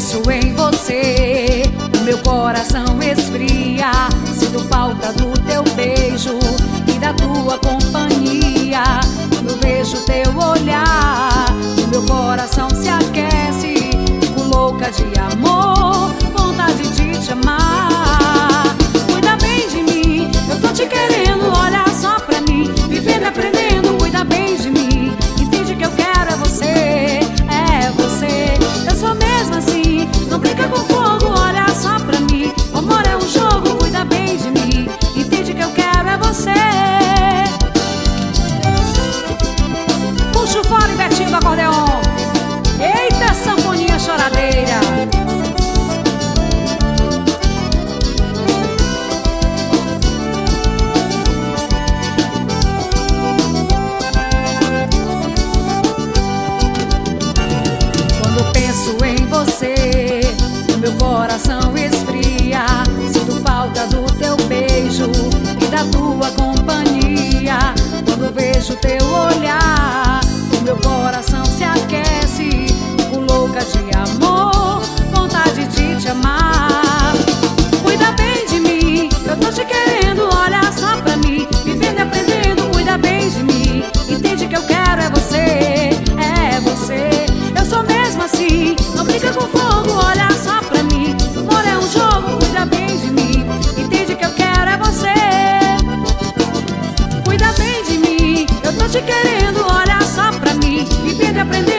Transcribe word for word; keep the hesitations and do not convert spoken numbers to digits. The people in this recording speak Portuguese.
penso em você, o meu coração esfria. Sinto falta do teu beijo e da tua companhia. Quando vejo teu olhar, o meu coração se aquece. Fico louca de amor, vontade de te amar. Cuida bem de mim, eu tô te querendo, olha só pra mim. Vivendo e aprendendo, cuida bem de mim. Entende que eu quero é você, é você. Eu sou mesmo assim, não brinca com fogo, olha só pra mim. O amor é um jogo, cuida bem de mim. Entende que eu quero é você. Puxa o fora e Betinho do acordeon. Eita, sanfoninha choradeira. Quando penso em você, o meu coração esfria. Sinto falta do teu beijo e da tua companhia. Quando vejo teu olhar, o meu coração se aquece. Fico louca de amor, vontade de te amar. Cuida bem de mim, eu tô te querendo, olha só pra mim. Vivendo e aprendendo, cuida bem de mim. Entende que eu quero é você, é você. Eu sou mesmo assim, não brinca com fogo, olha só pra mim. Amor é um jogo, cuida bem de mim. Entende que eu quero é você. Cuida bem de mim, eu tô te querendo, olha só pra mim. Vivendo e aprendendo.